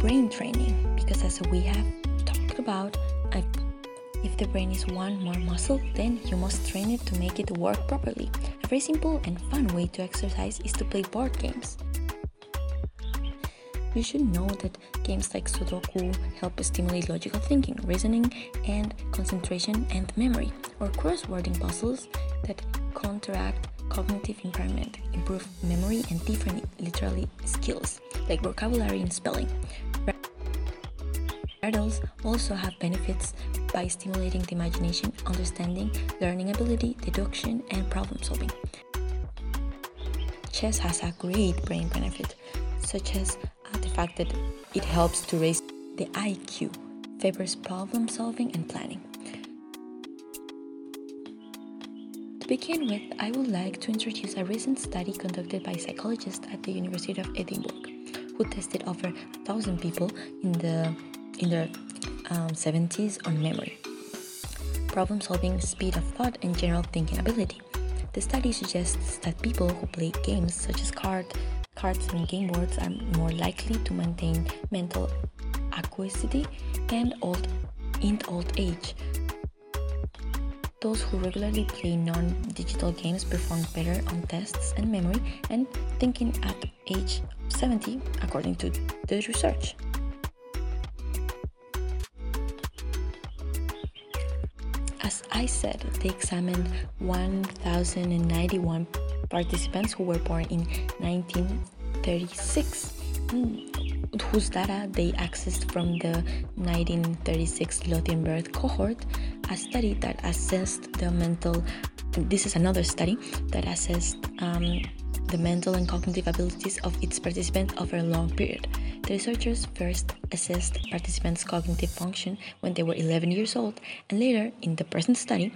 brain training, because as we have talked about, if the brain is one more muscle, then you must train it to make it work properly. A very simple and fun way to exercise is to play board games. You should know that games like Sudoku help stimulate logical thinking, reasoning, and concentration and memory, or crosswording puzzles that counteract cognitive impairment, improve memory, and different literary skills, like vocabulary and spelling. Riddles also have benefits by stimulating the imagination, understanding, learning ability, deduction, and problem solving. Chess has a great brain benefit, such as the fact that it helps to raise the IQ, favors problem solving and planning. To begin with, I would like to introduce a recent study conducted by psychologists at the University of Edinburgh, who tested over 1,000 people in their 70s on memory, problem solving, speed of thought, and general thinking ability. The study suggests that people who play games such as cards and game boards are more likely to maintain mental acuity and in old age. Those who regularly play non-digital games perform better on tests and memory and thinking at age 70, according to the research. As I said, they examined 1,091 participants who were born in 1936, whose data they accessed from the 1936 Lothian birth cohort, a study that assessed this is another study that assessed the mental and cognitive abilities of its participants over a long period. The researchers first assessed participants' cognitive function when they were 11 years old, and later, in the present study,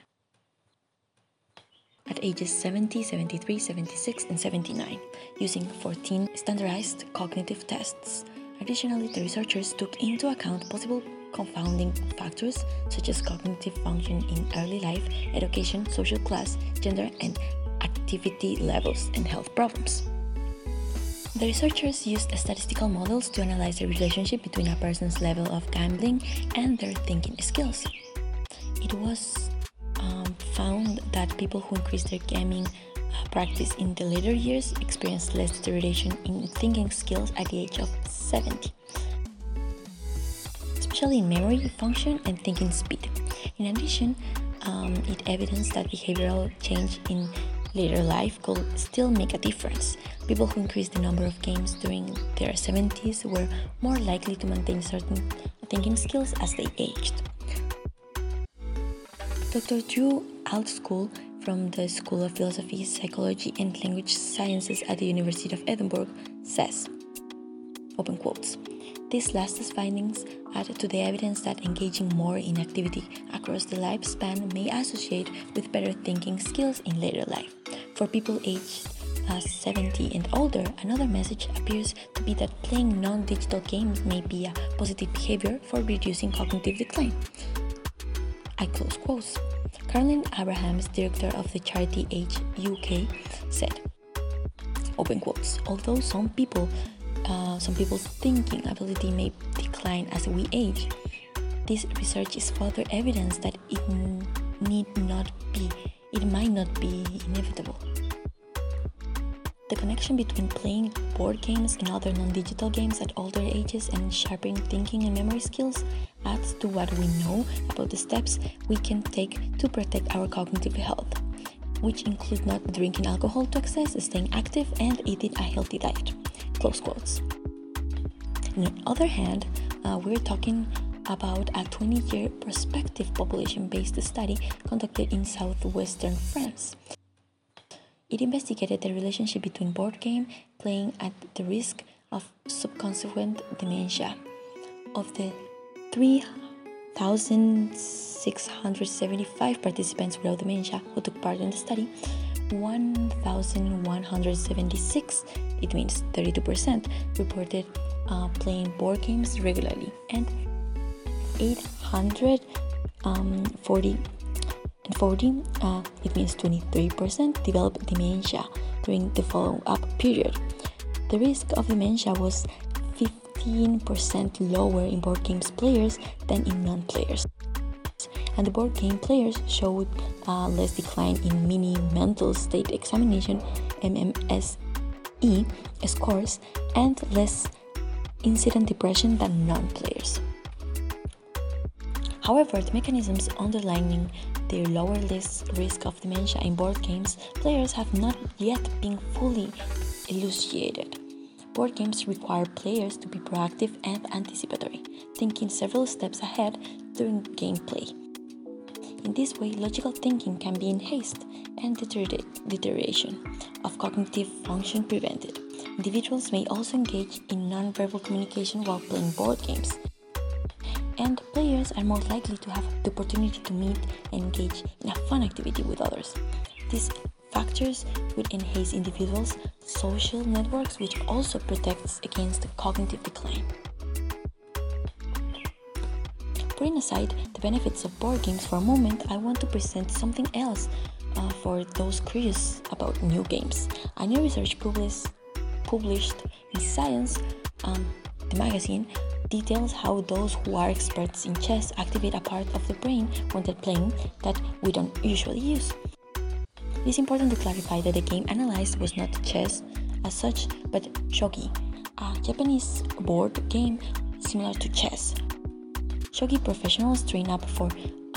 at ages 70, 73, 76, and 79, using 14 standardized cognitive tests. Additionally, the researchers took into account possible confounding factors such as cognitive function in early life, education, social class, gender, and activity levels, and health problems. The researchers used statistical models to analyze the relationship between a person's level of gambling and their thinking skills. It was found that people who increased their gaming practice in the later years experienced less deterioration in thinking skills at the age of 70, especially in memory function and thinking speed. In addition, it evidenced that behavioral change in later life could still make a difference. People who increased the number of games during their 70s were more likely to maintain certain thinking skills as they aged. Dr. Drew Altschul from the School of Philosophy, Psychology, and Language Sciences at the University of Edinburgh says, open quotes, "These latest findings add to the evidence that engaging more in activity across the lifespan may associate with better thinking skills in later life. For people aged 70 and older, another message appears to be that playing non-digital games may be a positive behavior for reducing cognitive decline." I close quotes. Caroline Abrahams, director of the charity Age UK, said, open quotes, "Although some people's thinking ability may decline as we age, this research is further evidence that it might not be inevitable. The connection between playing board games and other non-digital games at older ages and sharpening thinking and memory skills adds to what we know about the steps we can take to protect our cognitive health, which include not drinking alcohol to excess, staying active, and eating a healthy diet." Close quotes. On the other hand, we're talking about a 20-year prospective population-based study conducted in southwestern France. It investigated the relationship between board game playing and the risk of subsequent dementia. Of the 3,675 participants without dementia who took part in the study, 1,176, it means 32%, reported playing board games regularly, and 840, it means 23%, developed dementia during the follow-up period. The risk of dementia was 15% lower in board games players than in non-players. And the board game players showed less decline in mini mental state examination MMSE scores and less incident depression than non-players. However, the mechanisms underlying the lower risk of dementia in board games players have not yet been fully elucidated. Board games require players to be proactive and anticipatory, thinking several steps ahead during gameplay. In this way, logical thinking can be enhanced and deterioration of cognitive function prevented. Individuals may also engage in non-verbal communication while playing board games, and players are more likely to have the opportunity to meet and engage in a fun activity with others. These factors would enhance individuals' social networks, which also protects against cognitive decline. Putting aside the benefits of board games for a moment, I want to present something else for those curious about new games. A new research published in Science, the magazine, details how those who are experts in chess activate a part of the brain when they're playing that we don't usually use. It is important to clarify that the game analyzed was not chess as such, but shogi, a Japanese board game similar to chess. Shogi professionals train up for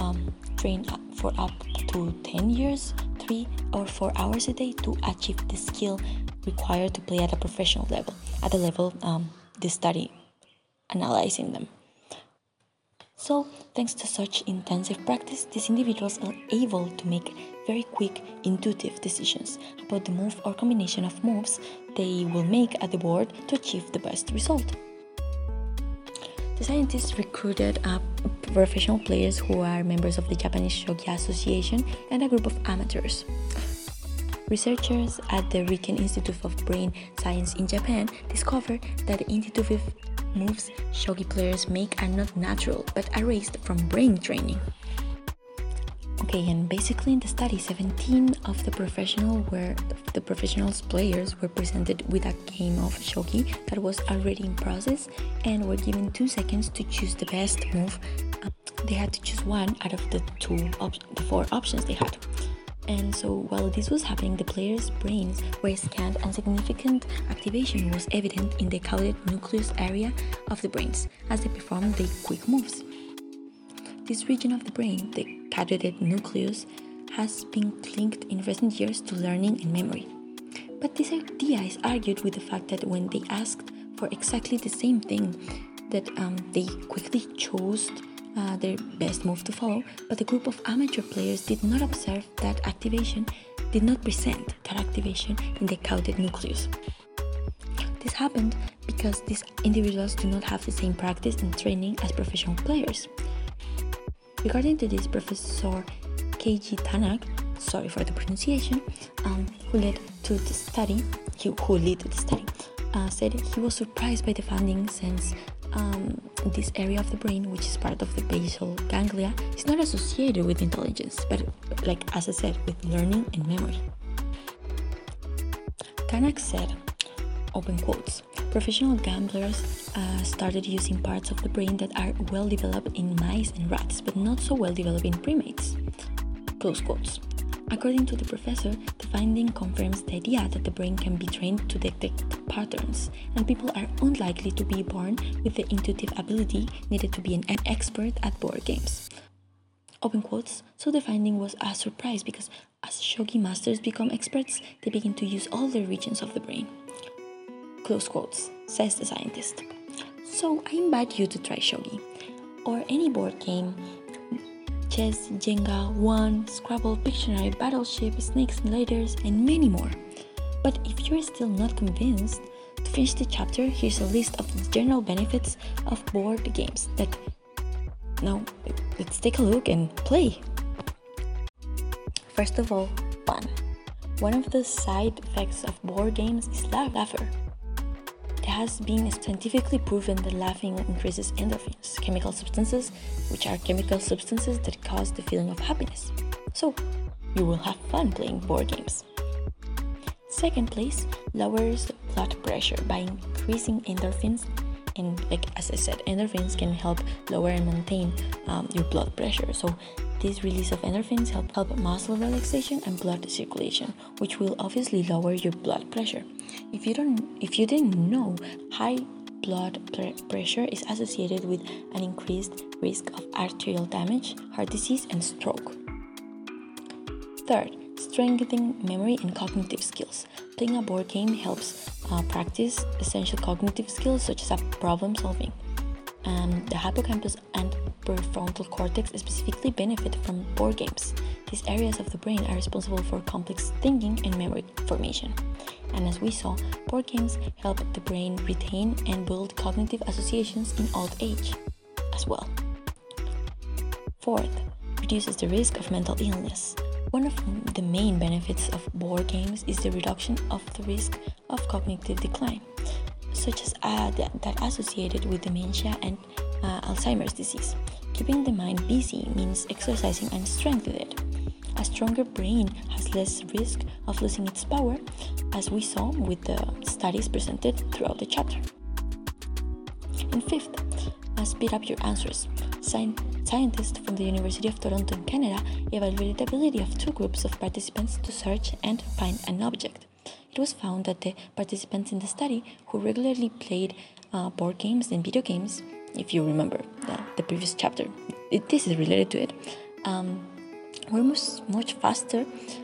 up to 10 years, 3 or 4 hours a day to achieve the skill required to play at a professional level, at the level they study analyzing them. So, thanks to such intensive practice, these individuals are able to make very quick, intuitive decisions about the move or combination of moves they will make at the board to achieve the best result. The scientists recruited professional players who are members of the Japanese Shogi Association and a group of amateurs. Researchers at the Riken Institute of Brain Science in Japan discovered that the intuitive moves shogi players make are not natural but erased from brain training. Okay, and basically in the study, 17 of the professionals players were presented with a game of shogi that was already in process and were given 2 seconds to choose the best move. They had to choose one out of the 4 options they had. And so while this was happening, the players' brains were scanned and significant activation was evident in the caudate nucleus area of the brains as they performed the quick moves. This region of the brain, the caudate nucleus, has been linked in recent years to learning and memory. But this idea is argued with the fact that when they asked for exactly the same thing, that they quickly chose their best move to follow, but the group of amateur players did not observe that activation, did not present that activation in the caudate nucleus. This happened because these individuals do not have the same practice and training as professional players. Regarding to this, Professor Keiji Tanak, sorry for the pronunciation, who led the study, said he was surprised by the findings since this area of the brain, which is part of the basal ganglia, is not associated with intelligence, but as I said, with learning and memory. Tanak said, open quotes, professional gamblers started using parts of the brain that are well developed in mice and rats, but not so well developed in primates. Close quotes. According to the professor, the finding confirms the idea that the brain can be trained to detect patterns, and people are unlikely to be born with the intuitive ability needed to be an expert at board games. Open quotes, so the finding was a surprise because as shogi masters become experts, they begin to use all the regions of the brain. Close quotes, says the scientist. So I invite you to try shogi, or any board game, chess, Jenga, One, Scrabble, Pictionary, Battleship, Snakes and Ladders, and many more. But if you're still not convinced, to finish the chapter, here's a list of the general benefits of board games that... Now, let's take a look and play. First of all, fun. One of the side effects of board games is laughter. It has been scientifically proven that laughing increases endorphins, chemical substances, which are chemical substances that cause the feeling of happiness. So, you will have fun playing board games. Second place, lowers blood pressure by increasing endorphins And like as I said, endorphins can help lower and maintain your blood pressure. So this release of endorphins help muscle relaxation and blood circulation, which will obviously lower your blood pressure. If you didn't know, high blood pressure is associated with an increased risk of arterial damage, heart disease, and stroke. Third, strengthening memory and cognitive skills. Playing a board game helps practice essential cognitive skills such as problem solving. The hippocampus and prefrontal cortex specifically benefit from board games. These areas of the brain are responsible for complex thinking and memory formation. And as we saw, board games help the brain retain and build cognitive associations in old age as well. Fourth, reduces the risk of mental illness. One of the main benefits of board games is the reduction of the risk of cognitive decline, such as that associated with dementia and Alzheimer's disease. Keeping the mind busy means exercising and strengthening it. A stronger brain has less risk of losing its power, as we saw with the studies presented throughout the chapter. And fifth, speed up your answers. Scientists from the University of Toronto in Canada evaluated the ability of two groups of participants to search and find an object. It was found that the participants in the study who regularly played board games and video games, if you remember the previous chapter, this is related to it, were much faster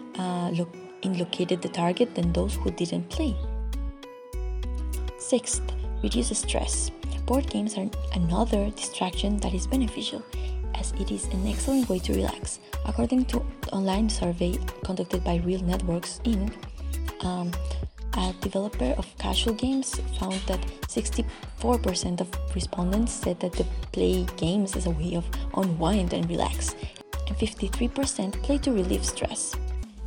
in locating the target than those who didn't play. Sixth, reduce stress. Board games are another distraction that is beneficial, as it is an excellent way to relax. According to an online survey conducted by Real Networks Inc., a developer of casual games found that 64% of respondents said that they play games as a way of unwind and relax, and 53% play to relieve stress.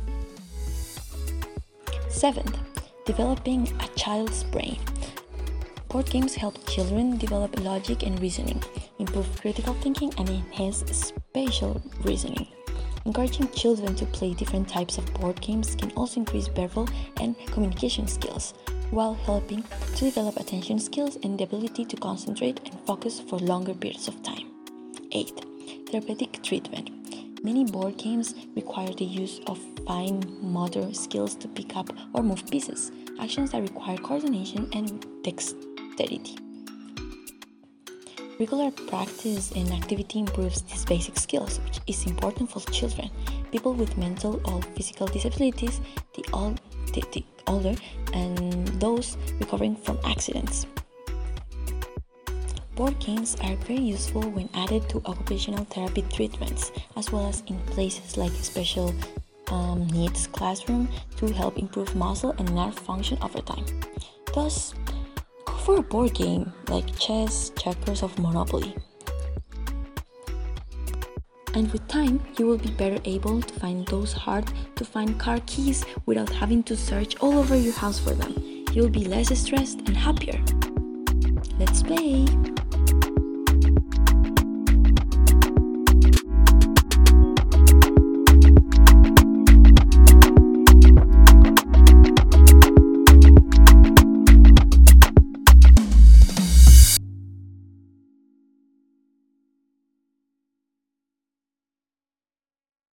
Seventh, developing a child's brain. Board games help children develop logic and reasoning, improve critical thinking, and enhance spatial reasoning. Encouraging children to play different types of board games can also increase verbal and communication skills, while helping to develop attention skills and the ability to concentrate and focus for longer periods of time. 8. Therapeutic treatment. Many board games require the use of fine motor skills to pick up or move pieces, actions that require coordination and dexterity. Regular practice and activity improves these basic skills, which is important for children, people with mental or physical disabilities, the older, and those recovering from accidents. Board games are very useful when added to occupational therapy treatments, as well as in places like special needs classroom to help improve muscle and nerve function over time. Thus, go for a board game like chess, checkers, or Monopoly. And with time, you will be better able to find those hard-to-find car keys without having to search all over your house for them. You'll be less stressed and happier. Let's play!